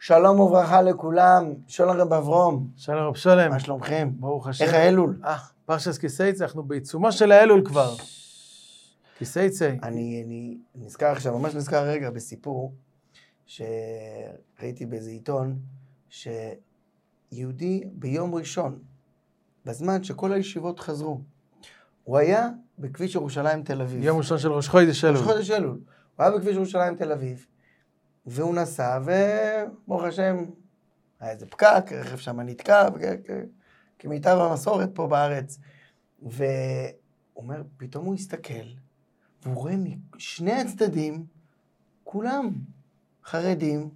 שלום וברכה לכולם, שלום רב אברום. שלום רב שולם. מה שלומכם? ברוך השם. איך האלול? פרשת כיסייצא, אנחנו בעיצומו של האלול כבר. כיסייצא. אני נזכר עכשיו, ממש נזכר רגע בסיפור, שראיתי באיזה עיתון, שיהודי ביום ראשון, בזמן שכל הישיבות חזרו, הוא היה בכביש ירושלים תל אביב. יום ראשון של ראש חודש אלול. ראש חודש אלול. הוא היה בכביש ירושלים תל אביב, והוא נסע, וברוך השם, היה איזה פקק, רכב שם נתקע, כמיטב המסורת פה בארץ. והוא אומר, פתאום הוא הסתכל, והוא רואה משני הצדדים, כולם חרדים,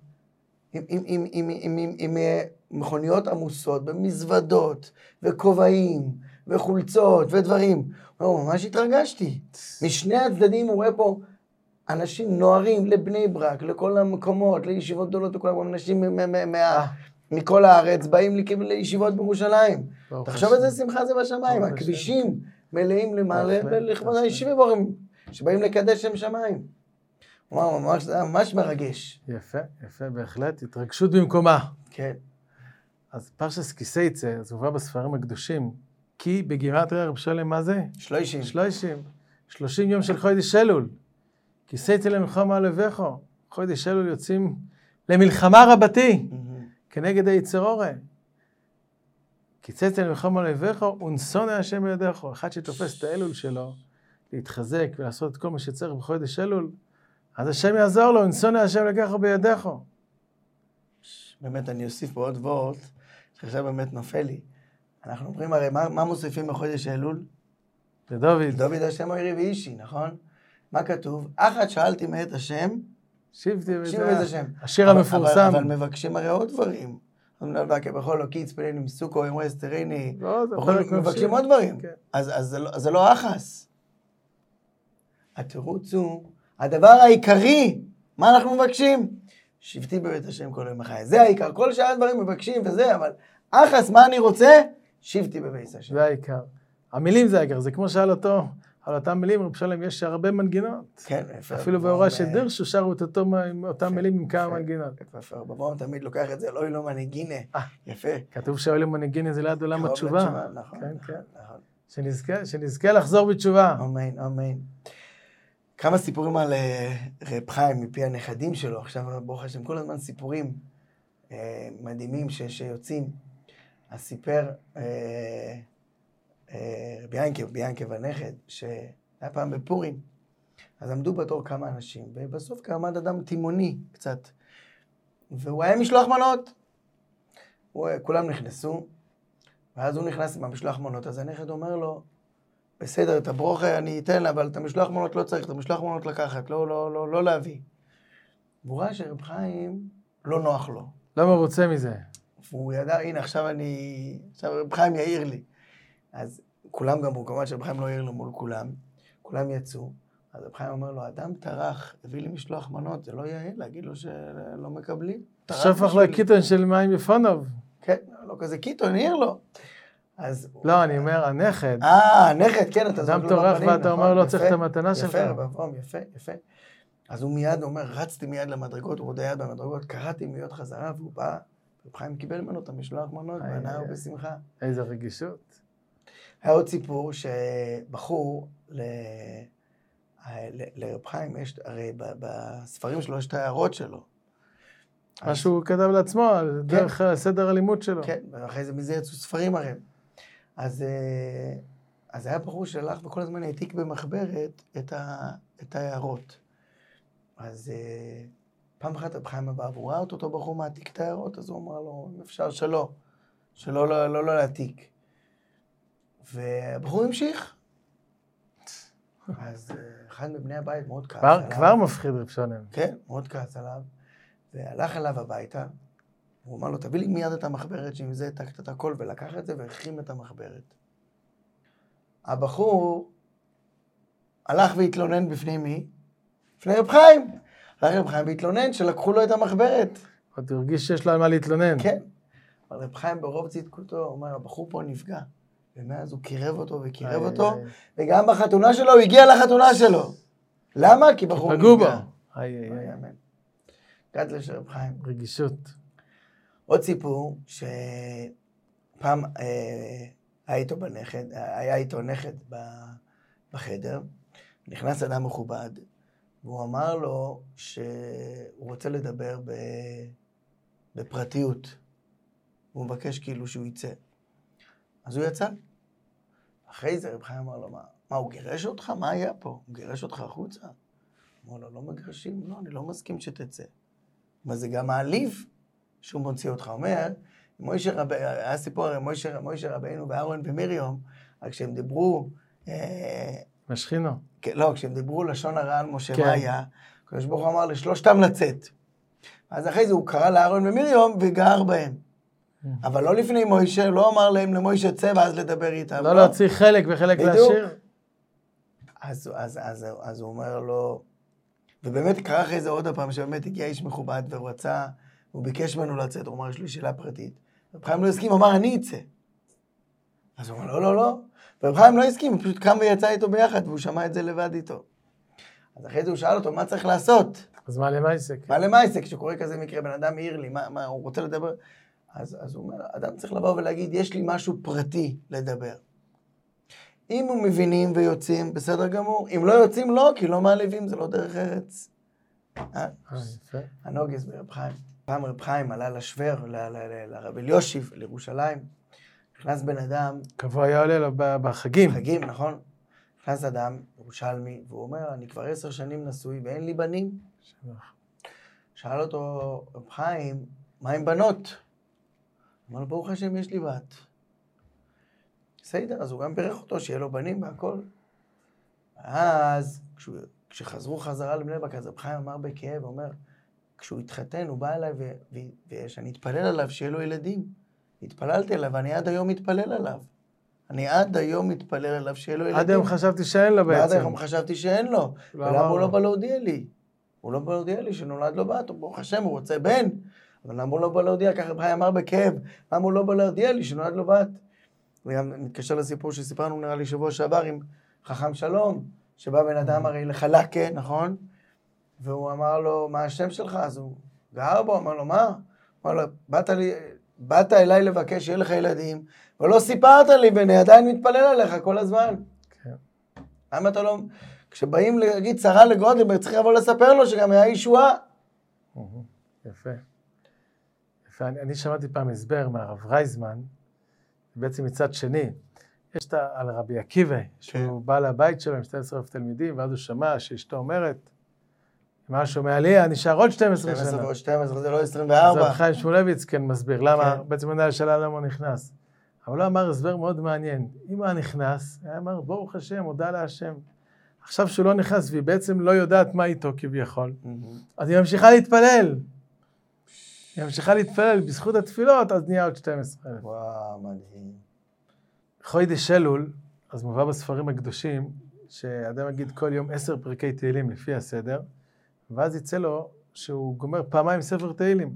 עם מכוניות עמוסות, במזוודות, וכובעים, וחולצות, ודברים. הוא ממש התרגשתי. משני הצדדים הוא רואה פה אנשים נוערים לבני ברק, לכל המקומות, לישיבות גדולות, וכל אנשים מכל הארץ באים לישיבות בירושלים. תחשוב איזה שמחה זה בשמיים, הכבישים מלאים למעלה, לכבוד הישיבים שבאים לקדש שם שמיים. זה ממש מרגש. יפה, יפה, בהחלט, התרגשות במקומה. כן. אז פרשת כיסייצא, זה הובא בספרים הקדושים, כי בגימטריה רב שולם מה זה? 30. 30 יום של חודש אלול. כיסייצא למלחמה לבכו. חודש אלול יוצאים למלחמה רבתי, כנגד היצר אורה. כיסייצא למלחמה לבכו, ונשונא השם בידיך. אחד שתופס את האלול שלו, להתחזק ולעשות את כל מה שצריך בחודש אלול, אז השם יעזור לו, ונשונא השם לקחו בידיך. באמת, אני אוסיף פה עוד וורט, שעכשיו באמת נופל לי. אנחנו אומרים הרי, מה מוסיפים בחודש אלול? לדוד. דוד השם אוירי ואישי, נכון? מה כתוב? אחת שאלתי מאת השם, שבתי בית השם. השיר המפורסם. אבל מבקשים הרי עוד דברים. בכל לא קיץ פנינו מסוכו, אמרו אסתריני, מבקשים עוד דברים. אז זה לא אחס. התירוץ הוא, הדבר העיקרי, מה אנחנו מבקשים? שבתי בבית השם כל יום החי. זה העיקר. כל שאר הדברים מבקשים וזה, אבל אחס, מה אני רוצה? שבתי בבית השם. זה העיקר. המילים זה העיקר. זה כמו שעל אותם מילים, רב שלום, יש הרבה מנגינות. כן, יפה. אפילו בהוראה של דרשו שרו את אותם מילים עם כמה מנגינות. יפה. רבם תמיד לוקח את זה, אלוהי לא מנגינה. יפה. כתוב שאלוהי מנגינה זה ליד עולם התשובה. נכון. שנזכה לחזור בתשובה. אמן. כמה סיפורים על רב חיים מפי הנכדים שלו. עכשיו, ברוך השם, כל הזמן סיפורים מדהימים שיוצאים. אז סיפר רבי ינקב הנכד, שהיה פעם בפורים. אז עמדו בתור כמה אנשים, ובסוף עמד אדם תימוני קצת. והוא היה משלוח מנות. כולם נכנסו, ואז הוא נכנס עם המשלוח מנות. אז הנכד אומר לו, בסדר, את הברוכה אני אתן לה, אבל את המשלוח מנות לא צריך, את המשלוח מנות לקחת, לא להביא. והוא ראה שרב חיים לא נוח לו. לא מרוצה מזה. והוא ידע, הנה, עכשיו רב חיים יעיר לי. אז כולם גם, כמובן שרב חיים לא יעיר לו מול כולם, כולם יצאו. אז רב חיים אומר לו, אדם טרח, הביא לי משלוח מנות, זה לא יעיל, להגיד לו שלא מקבלים. שפך לו קיטון של מים בפונוב. כן, לא כזה קיטון, העיר לו. לא, אני אומר, הנכד. הנכד, כן, אתה אדם טורח ואתה אומר לו, צריך את המתנה שלך. יפה, רבם, יפה. אז הוא מיד אומר, רצתי מיד למדרגות, הוא רודה יד במדרגות, קראתי מיד חזרה, והוא בא, רב חיים קיבל ממנו את המשלוח מנות, בעיניו בשמחה. איזה רגישות. היה עוד סיפור שבחור לרב חיים, יש, הרי בספרים שלו יש את ההערות שלו. מה שהוא כתב לעצמו, דרך סדר הלימוד שלו. כן, ואחרי זה מזה יצאו ספרים הרי. אז היה בחור שהלך וכל הזמן העתיק במחברת את ההערות. אז פעם אחת רב חיים הבא, והוא ראה אותו בחור מעתיק את ההערות, אז הוא אמר לו, אם אפשר שלא להעתיק. והבחור המשיך. אז אחד מבני הבית מאוד כעס עליו. כבר מפחיד רב שולם. כן, מאוד כעס עליו. והלך אליו הביתה, הוא אמר לו, תביא לי מיד את המחברת, שעם זה העתקת את הכל, ולקח את זה והחרים את המחברת. הבחור הלך והתלונן בפני מי? בפני רב חיים. הלך רב חיים והתלונן שלקחו לו את המחברת. עוד הרגיש שיש לו על מה להתלונן. כן. אבל רב חיים ברוב צדקותו, הוא אומר, הבחור פה נפגע. ומאז הוא קירב אותו וקירב אותו, וגם בחתונה שלו, הוא הגיע לחתונה שלו. למה? כי בחור נפגע. פגעו בו. גדלה של רב חיים. רגישות. עוד סיפור, שפעם היה איתו נכד בחדר, נכנס אדם מכובד, והוא אמר לו שהוא רוצה לדבר בפרטיות. הוא מבקש כאילו שהוא יצא. אז הוא יצא. אחרי זה רב חיים אמר לו, מה, הוא גירש אותך? מה היה פה? הוא גירש אותך החוצה? אמר לו, לא מגרשים, לא, אני לא מסכים שתצא. אבל זה גם מעליב שהוא מוציא אותך. אומר, היה סיפור, מוישה רבינו ואהרון ומרים, רק כשהם דיברו... משכינו. לא, כשהם דיברו לשון הרע על משה, מה היה? הקדוש ברוך הוא אמר לשלושתם לצאת. אז אחרי זה הוא קרא לאהרון ומרים וגר בהם. אבל לא לפני מוישה, לא אמר להם למוישה צא ואז לדבר איתם. לא להוציא חלק וחלק להשאיר. אז הוא אומר לו, ובאמת קרה אחרי זה עוד הפעם, שבאמת הגיע איש מכובד והוא רצה, הוא ביקש ממנו לצאת, הוא אמר, יש לי שאלה פרטית. רב חיים לא הסכים, הוא אמר, אני אצא. אז הוא אמר, לא. ורב חיים לא הסכים, הוא פשוט קם ויצא איתו ביחד, והוא שמע את זה לבד איתו. אז אחרי זה הוא שאל אותו, מה צריך לעשות? אז מה למעסק? מה למעסק? כשקורה כזה מקרה, בן אדם העיר לי, מה הוא רוצה לדבר? אז הוא אומר, אדם צריך לבוא ולהגיד, יש לי משהו פרטי לדבר. אם הם מבינים ויוצאים, בסדר גמור. אם לא יוצאים, לא, כי לא מעליבים, זה לא דרך ארץ. הנוגס ברב חיים. פעם רב חיים עלה לשוור, לרב אליושיב, לירושלים. נכנס בן אדם... קבוע היה עולה לו בחגים. חגים, נכון. נכנס אדם, ירושלמי, והוא אומר, אני כבר 10 שנים נשוי ואין לי בנים. שאל אותו רב חיים, מה עם בנות? אמר לו, ברוך השם, יש לי בת. בסדר, אז הוא גם בירך אותו, שיהיה לו בנים והכל. אז, כשחזרו חזרה לבני ברק, אז רב חיים אמר בכאב, אומר, כשהוא התחתן, הוא בא אליי, ושאני אתפלל עליו, שיהיה לו ילדים. התפללתי עליו, ואני עד היום מתפלל עליו. אני עד היום מתפלל עליו, שיהיה לו ילדים. עד היום חשבתי שאין לו בעצם. עד היום חשבתי שאין לו. ולמה הוא לא בא להודיע לי? הוא לא בא להודיע לי שנולד לו בת, ברוך השם, הוא רוצה בן. אבל למה הוא לא בא להודיע? ככה רב חיים אמר בכאב, למה הוא לא בא להודיע לי שנולד לו בת? וגם מתקשר לסיפור שסיפרנו נראה לי שבוע שעבר עם חכם שלום, שבא בן אדם הרי לחלקה, נכון? והוא אמר לו, מה השם שלך? אז הוא גר בו, אמר לו, מה? אמר לו, באת אליי לבקש שיהיה לך ילדים, ולא סיפרת לי, ואני עדיין מתפלל עליך כל הזמן. כן. למה אתה לא... כשבאים להגיד צרה לגודל, צריך לבוא לספר לו שגם היה ישועה. יפה. יפה. אני שמעתי פעם הסבר מהרב רייזמן, בעצם מצד שני, יש על רבי עקיבא, שהוא בא לבית שלו עם 12,000 תלמידים, ואז הוא שמע שאשתו אומרת, משהו מעליה, נשאר עוד 12 שנה. 12 ועוד 12, זה לא 24. אז רב חיים שמואלביץ כן מסביר, למה, בעצם עונה לשאלה למה הוא נכנס. אבל הוא אמר הסבר מאוד מעניין. אם הוא נכנס, הוא אמר, ברוך השם, הודע להשם. עכשיו שהוא לא נכנס, והיא בעצם לא יודעת מה איתו כביכול, אז היא ממשיכה להתפלל. היא ממשיכה להתפלל, בזכות התפילות, אז נהיה עוד 12. וואו, מדהים. חודש אלול, אז מובא בספרים הקדושים, שאדם יגיד כל יום 10 פרקי תהילים לפי הסדר, ואז יצא לו שהוא גומר פעמיים ספר תהילים.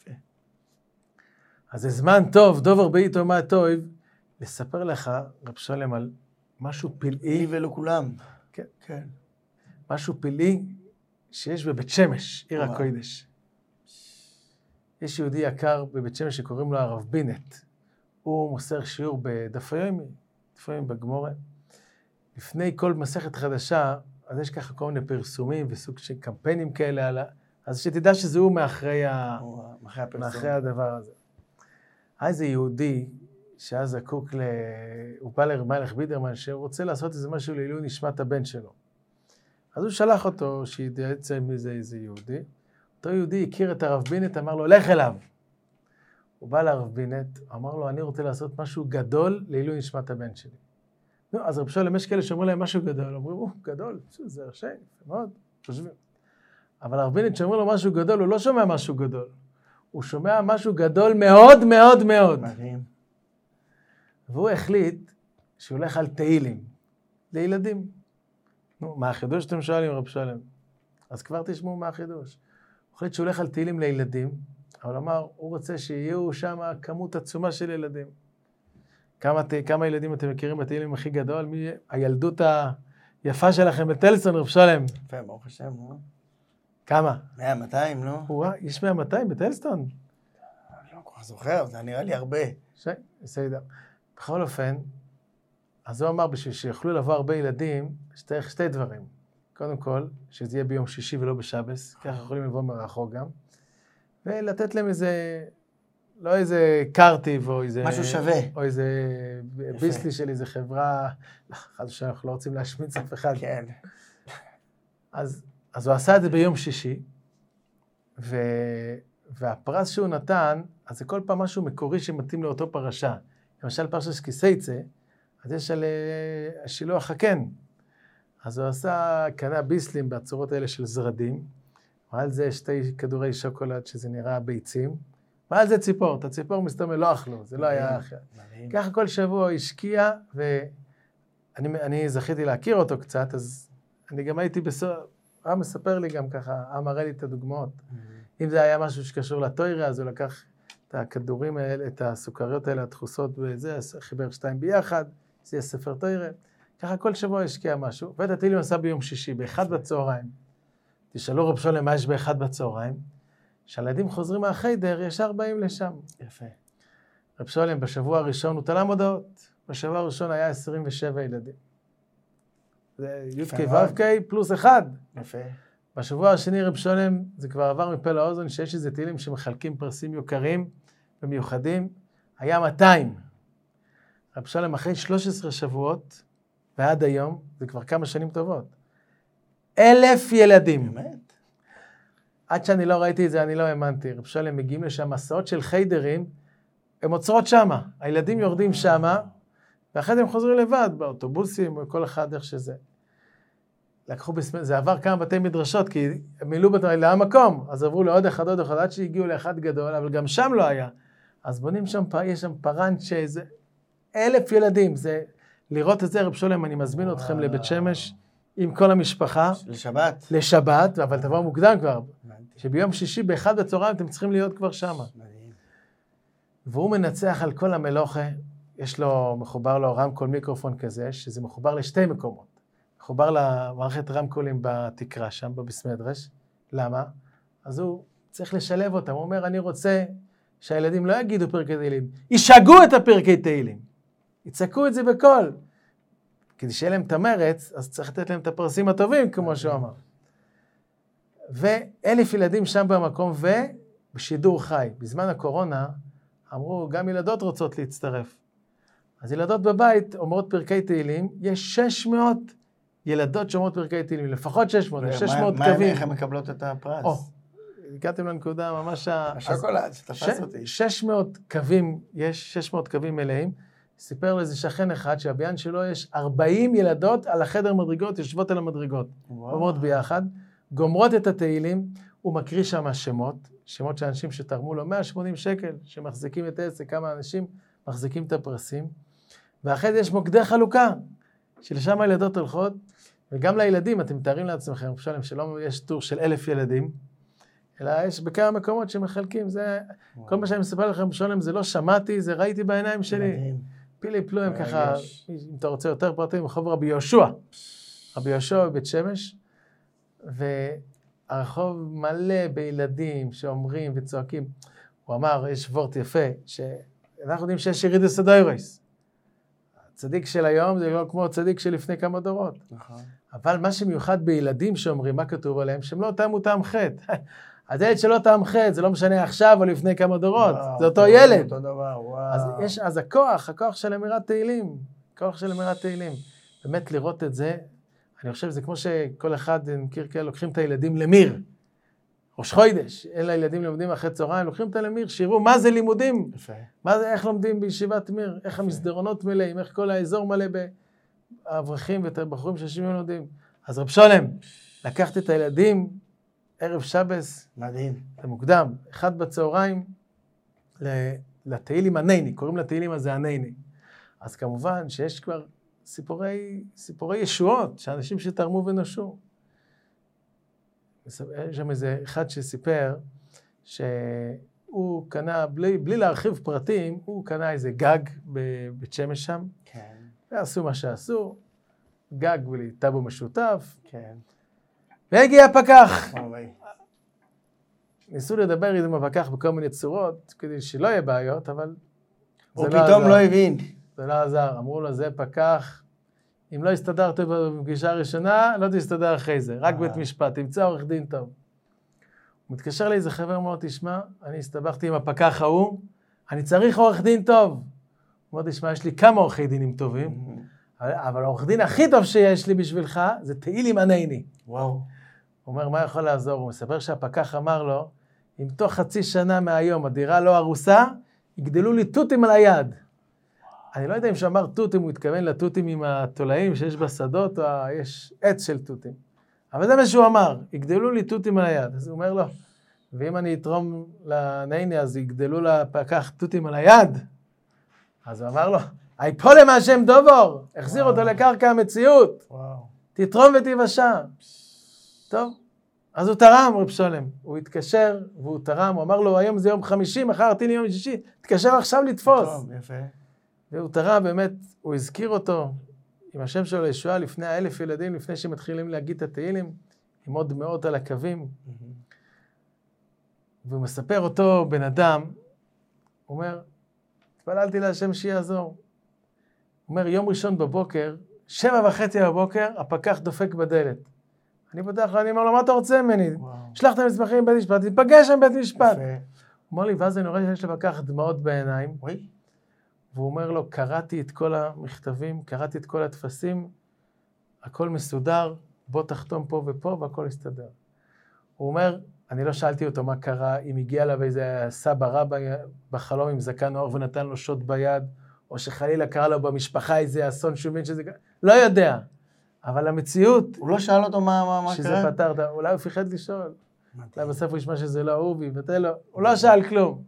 אז זה זמן טוב, דוב 40 תאמה טוב, לספר לך, רב שלם, על משהו פלאי. לי ולא כולם. כן. כן. משהו פלאי שיש בבית שמש, עיר הקודש. יש יהודי יקר בבית שמש שקוראים לו הרב בינט. הוא מוסר שיעור בדף היומי, דף היומי בגמורה. לפני כל מסכת חדשה, אז יש ככה כל מיני פרסומים וסוג של קמפיינים כאלה, אז שתדע שזה הוא מאחרי הדבר הזה. אז זה יהודי שאז זקוק הוא בא למלך בידרמן, שהוא רוצה לעשות איזה משהו לעילוי נשמת הבן שלו. אז הוא שלח אותו שיתייעץ עם איזה יהודי. אותו יהודי הכיר את הרב בינט, אמר לו, לך אליו. הוא בא לרב בינט, אמר לו, אני רוצה לעשות משהו גדול לעילוי נשמת הבן שלי. נו, אז רב שלום, יש כאלה שאומרים להם משהו גדול, אומרים, גדול, זה רשאי, מאוד, חושבים. אבל הרב בינט שאומרים לו משהו גדול, הוא לא שומע משהו גדול. הוא שומע משהו גדול מאוד מאוד מאוד. מדהים. והוא החליט שהוא הולך על תהילים, לילדים. נו, מה החידוש שאתם שואלים, רב שלם? אז כבר תשמעו מה החידוש. הוא החליט שהוא הולך על תהילים לילדים, אבל אמר, הוא רוצה שיהיו שם כמות עצומה של ילדים. כמה ילדים אתם מכירים בתהילים הכי גדול? מי הילדות היפה שלכם בטלסון, רב שלם? יפה, ברוך השם, נו. כמה? 100, 200, נו. יש 100, 200 בטלסון? לא כל כך זוכר, זה נראה לי הרבה. בסדר. בכל אופן, אז הוא אמר, בשביל שיוכלו לבוא הרבה ילדים, שצריך שתי דברים. קודם כל, שזה יהיה ביום שישי ולא בשבס, ככה יכולים לבוא מרחוק גם, ולתת להם איזה, לא איזה קרטיב או איזה... משהו שווה. או איזה ביסלי של איזה חברה, אחד שאנחנו לא רוצים להשמיץ אף אחד. כן. אז הוא עשה את זה ביום שישי, והפרס שהוא נתן, אז זה כל פעם משהו מקורי שמתאים לאותו פרשה. למשל פרשה של כיסייצה, אז יש על השילוח הקן. אז הוא קנה ביסלים בצורות האלה של זרדים, ועל זה שתי כדורי שוקולד שזה נראה ביצים, ועל זה ציפור. את הציפור מסתובב לא אכלו, זה לא היה אחר. ככה כל שבוע הוא השקיע, ואני זכיתי להכיר אותו קצת, אז אני גם הייתי מספר לי גם ככה, מראה לי את הדוגמאות. אם זה היה משהו שקשור לתוירה, אז הוא לקח את הכדורים האלה, את הסוכריות האלה, הדחוסות וזה, חיבר שתיים ביחד, זה יהיה ספר תוירה. ככה כל שבוע השקיע משהו, ואת התהילים עשה ביום שישי, באחד בצהריים. תשאלו רב שולם מה יש באחד בצהריים, כשהילדים חוזרים מהחיידר, ישר באים לשם. יפה. רב שולם בשבוע הראשון הוא תלה מודעות, בשבוע הראשון היה 27 ילדים. זה י"ק ו"ק פלוס אחד. יפה. בשבוע השני רב שולם, זה כבר עבר מפה לאוזן, שיש איזה תהילים שמחלקים פרסים יוקרים ומיוחדים, היה 200. רב שולם אחרי 13 שבועות, ועד היום, זה כבר כמה שנים טובות, 1,000 ילדים. באמת? עד שאני לא ראיתי את זה, אני לא האמנתי. רב שולם מגיעים לשם מסעות של חיידרים, הם עוצרות שמה. הילדים יורדים שמה, ואחרי זה הם חוזרים לבד, באוטובוסים, או כל אחד איך שזה. זה עבר כמה בתי מדרשות, כי הם מילאו למקום, אז עברו לעוד אחד, עד שהגיעו לאחד גדול, אבל גם שם לא היה. אז בונים שם, יש שם פרנט שזה 1,000 ילדים, זה... לראות את זה, רב שולם, אני מזמין אתכם לבית שמש עם כל המשפחה. לשבת. לשבת, אבל תבואו מוקדם כבר. שביום שישי באחד בצהריים אתם צריכים להיות כבר שמה. והוא מנצח על כל המלוכה, יש לו, מחובר לו רמקול מיקרופון כזה, שזה מחובר לשתי מקומות. מחובר למערכת רמקולים בתקרה שם, בבסמדרש. למה? אז הוא צריך לשלב אותם. הוא אומר, אני רוצה שהילדים לא יגידו פרקי תהילים, ישגעו את הפרקי תהילים. יצעקו את זה בקול. כדי שיהיה להם את המרץ, אז צריך לתת להם את הפרסים הטובים, כמו שהוא אמר. ו1,000 ילדים שם במקום, ובשידור חי. בזמן הקורונה, אמרו, גם ילדות רוצות להצטרף. אז ילדות בבית אומרות פרקי תהילים, יש 600 ילדות שאומרות פרקי תהילים, לפחות 600, 600 קווים. איך הן מקבלות את הפרס? הגעתם לנקודה ממש... השוקולד, תפס אותי. 600 קווים, יש 600 קווים מלאים. סיפר לזה שכן אחד שהביין שלו יש 40 ילדות על החדר מדרגות, יושבות על המדרגות. אומרות ביחד, גומרות את התהילים, הוא מקריא שם שמות של אנשים שתרמו לו 180 שקל, שמחזיקים את העסק, כמה אנשים מחזיקים את הפרסים, ואחרי זה יש מוקדי חלוקה, שלשם הילדות הולכות, וגם לילדים, אתם מתארים לעצמכם, שלא יש טור של 1,000 ילדים, אלא יש בכמה מקומות שמחלקים, זה, כל מה שאני מספר לכם בשולם, זה לא שמעתי, זה ראיתי בעיניים שלי. פילי פלויים ככה, אם אתה רוצה יותר פרטים, רחוב רבי יהושע. רבי יהושע בבית שמש, והרחוב מלא בילדים שאומרים וצועקים. הוא אמר, יש וורט יפה, שאנחנו יודעים שיש ירידס הדיירס. הצדיק של היום זה לא כמו הצדיק של לפני כמה דורות. נכון. אבל מה שמיוחד בילדים שאומרים, מה כתוב עליהם, שהם לא טעמו טעם חטא. אז ילד שלא טעם חטא, זה לא משנה עכשיו או לפני כמה דורות, זה אותו ילד. אותו דבר, וואו. אז יש, אז הכוח של אמירת תהילים, כוח של אמירת תהילים. באמת לראות את זה, אני חושב, זה כמו שכל אחד, מכיר כאלה, לוקחים את הילדים למיר. ראש חוידש, אלה הילדים לומדים אחרי צהריים, לוקחים אותם למיר, שיראו מה זה לימודים. יפה. מה זה, איך לומדים בישיבת מיר, איך המסדרונות מלאים, איך כל האזור מלא באברכים ובחורים שיושבים ולומדים. אז רב שולם, לקחת את הילדים, ערב שבס, מדהים. זה מוקדם, 1 בצהריים, לתהילים הנייני, קוראים לתהילים הזה הנייני. אז כמובן שיש כבר סיפורי ישועות, שאנשים שתרמו ונושו. יש שם איזה אחד שסיפר, שהוא קנה, בלי להרחיב פרטים, הוא קנה איזה גג בבית שמש שם, כן. ועשו מה שעשו, גג טאבו משותף, כן. והגיע פקח. ניסו לדבר עם הפקח בכל מיני צורות, כדי שלא יהיה בעיות, אבל הוא פתאום לא הבין. זה לא עזר. אמרו לו, זה פקח, אם לא הסתדרת בפגישה הראשונה, לא תסתדר אחרי זה. רק בית משפט, תמצא עורך דין טוב. הוא מתקשר לאיזה חבר, אמר, תשמע, אני הסתבכתי עם הפקח ההוא, אני צריך עורך דין טוב. הוא אומר, תשמע, יש לי כמה עורכי דינים טובים, אבל העורך דין הכי טוב שיש לי בשבילך, זה תהילים ענייני. וואו. הוא אומר, מה יכול לעזור? הוא מספר שהפקח אמר לו, אם תוך חצי שנה מהיום הדירה לא הרוסה, יגדלו לי תותים על היד. אני לא יודע אם שאמר תותים, הוא התכוון לתותים עם התולעים שיש בשדות, או יש עץ של תותים. אבל זה מה שהוא אמר, יגדלו לי תותים על היד. אז הוא אומר לו, ואם אני אתרום לנייני, אז יגדלו לפקח תותים על היד. אז הוא אמר לו, היפול למה השם דובור, החזיר אותו לקרקע המציאות. תתרום ותיוושע. טוב, אז הוא תרם, רב שולם. הוא התקשר והוא תרם, הוא אמר לו, היום זה יום חמישי, מחר תהיי לי יום שישי, תתקשר עכשיו לתפוס. טוב, יפה. והוא תרם, באמת, הוא הזכיר אותו עם השם שלו לישועה לפני 1,000 ילדים, לפני שמתחילים להגיד את התהילים, עם עוד מאות על הקווים. והוא מספר אותו בן אדם, הוא אומר, התפללתי להשם שיעזור. הוא אומר, יום ראשון בבוקר, 7:30 בבוקר, הפקח דופק בדלת. אני פותח לו, אני אומר לו, מה אתה רוצה ממני? שלח את המסמכים בבית משפט, תיפגש עם בית משפט. הוא אומר לי, ואז אני רואה שיש לפקח דמעות בעיניים. והוא אומר לו, קראתי את כל המכתבים, קראתי את כל התפסים, הכל מסודר, בוא תחתום פה ופה, והכל יסתדר. הוא אומר, אני לא שאלתי אותו מה קרה, אם הגיע אליו איזה סבא רבא בחלום עם זקן אור ונתן לו שוט ביד, או שחלילה קרה לו במשפחה איזה אסון שהוא מבין שזה... לא יודע. אבל המציאות... הוא לא שאל אותו מה קרה? שזה פתרת, אולי הוא פיחד לשאול. אולי בסוף הוא ישמע שזה לא הוא, ויבטל לו. הוא לא שאל כלום.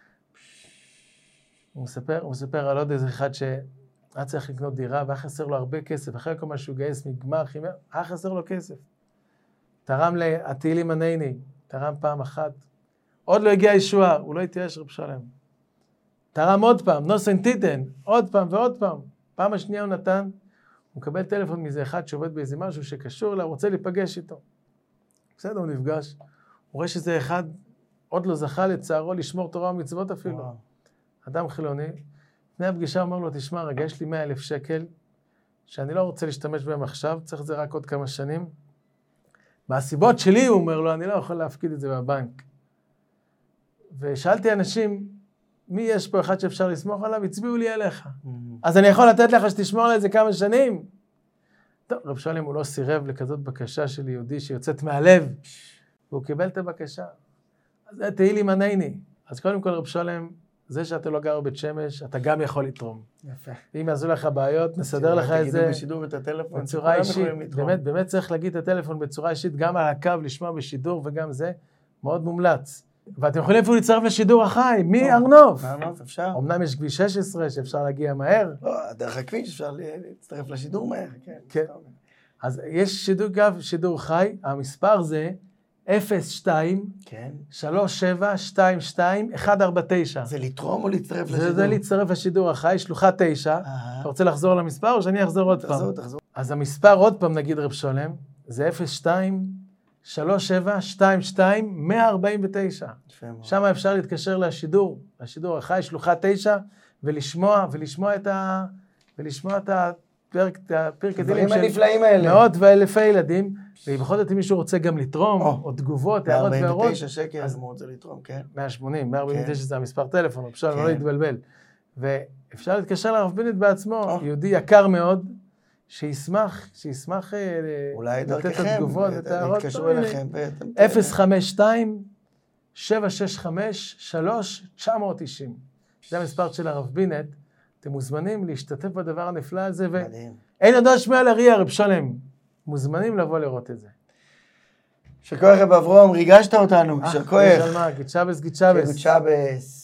הוא מספר על עוד איזה אחד שהיה צריך לקנות דירה, והיה חסר לו הרבה כסף. אחרי כל מה שהוא גייס מגמר, היה חסר לו כסף. תרם לתהילים ענייני, תרם פעם אחת. עוד לא הגיע ישועה, הוא לא התייאש רב שלם. תרם עוד פעם, נוסן תיתן, עוד פעם ועוד פעם. פעם השנייה הוא נתן, הוא מקבל טלפון מזה אחד שעובד באיזה משהו שקשור לה, הוא רוצה להיפגש איתו. בסדר, הוא נפגש. הוא רואה שזה אחד, עוד לא זכה לצערו לשמור תורה ומצוות אפילו. אדם חילוני, לפני הפגישה אומר לו, תשמע, רגע, יש לי 100,000 שקל, שאני לא רוצה להשתמש בהם עכשיו, צריך את זה רק עוד כמה שנים. מהסיבות שלי, הוא אומר לו, אני לא יכול להפקיד את זה בבנק. ושאלתי אנשים, מי יש פה אחד שאפשר לסמוך עליו? הצביעו לי אליך. אז אני יכול לתת לך שתשמור על זה כמה שנים? טוב, רב שלם הוא לא סירב לכזאת בקשה של יהודי שיוצאת מהלב, והוא קיבל את הבקשה. אז זה תהילים ענייני. אז קודם כל רב שלם, זה שאתה לא גר בבית שמש, אתה גם יכול לתרום. יפה. אם יעזו לך בעיות, נסדר לך את זה. תגידו בשידור את הטלפון. בצורה אישית. באמת צריך להגיד את הטלפון בצורה אישית, גם על הקו לשמוע בשידור וגם זה, מאוד מומלץ. ואתם יכולים אפילו להצטרף לשידור החי, מארנוף. מארנוף אפשר. אמנם יש כביש 16 שאפשר להגיע מהר. לא, דרך הכביש אפשר להצטרף לשידור מהר, כן. כן. אז יש שידור גב, שידור חי, המספר זה 02-3722-149. זה לתרום או להצטרף לשידור? זה להצטרף לשידור החי, שלוחה 9. אתה רוצה לחזור למספר או שאני אחזור עוד פעם? תחזור. אז המספר עוד פעם, נגיד רב שולם, זה 02-3722-149. שם אפשר להתקשר לשידור החי, שלוחה 9, ולשמוע את הפרק הדברים הנפלאים האלה. מאות ואלפי ילדים, ובכל זאת אם מישהו רוצה גם לתרום, או תגובות, הערות והערות. 149 שקל, אז הוא רוצה לתרום, כן. 149 זה המספר טלפון, אפשר לא להתבלבל. ואפשר להתקשר לרב בינט בעצמו, יהודי יקר מאוד, שישמח לתת את התגובות, את ההערות. להתקשרו אליכם. 052-765-3990. זה המספר של הרב בינט. אתם מוזמנים להשתתף בדבר הנפלא הזה, ואין ידוע שמע לריה, רב שלם. מוזמנים לבוא לראות את זה. שכוח רב אברום, ריגשת אותנו, שכוח. גיט שבס.